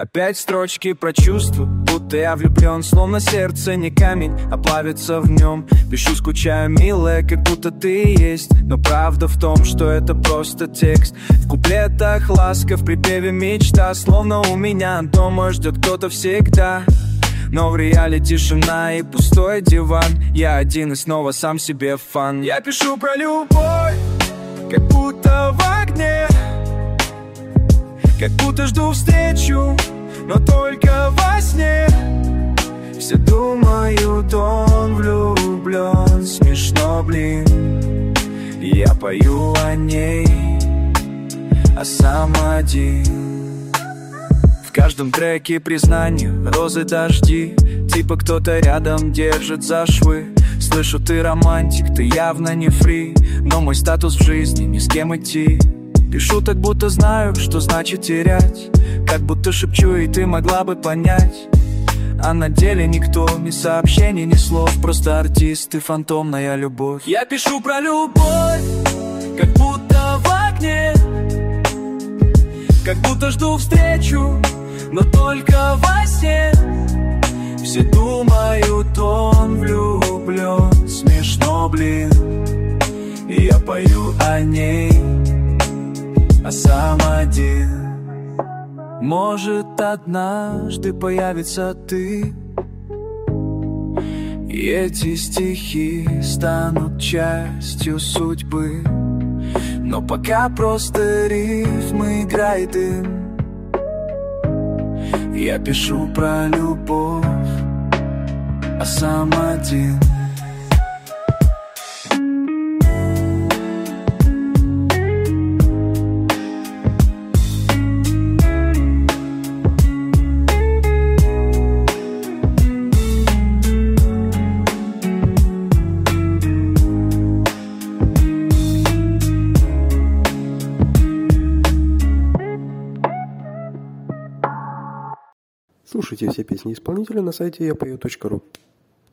Опять строчки про чувства, будто я влюблен, словно сердце не камень, а плавится в нем. Пишу, скучаю, милая, как будто ты есть, но правда в том, что это просто текст. В куплетах ласка, в припеве мечта, словно у меня дома ждет кто-то всегда. Но в реале тишина и пустой диван. Я один и снова сам себе фан. Я пишу про любовь, как будто в огне, как будто жду встречу, но только во сне. Все думают, он влюблен. Смешно, блин. Я пою о ней, а сам один. В каждом треке признание, розы, дожди. Типа кто-то рядом держит за швы. Слышу, ты романтик, ты явно не фри, но мой статус в жизни ни с кем идти. Пишу так, будто знаю, что значит терять, как будто шепчу, и ты могла бы понять. А на деле никто, ни сообщений, ни слов, просто артист и фантомная любовь. Я пишу про любовь, как будто в огне, как будто жду встречу, но только во сне. Все думают, он влюблен. Смешно, блин. Я пою о ней, а сам один. Может, однажды появится ты, и эти стихи станут частью судьбы. Но пока просто рифмы играет им. Я пишу про любовь, а сам один. Слушайте все песни исполнителя на сайте yapою.ru.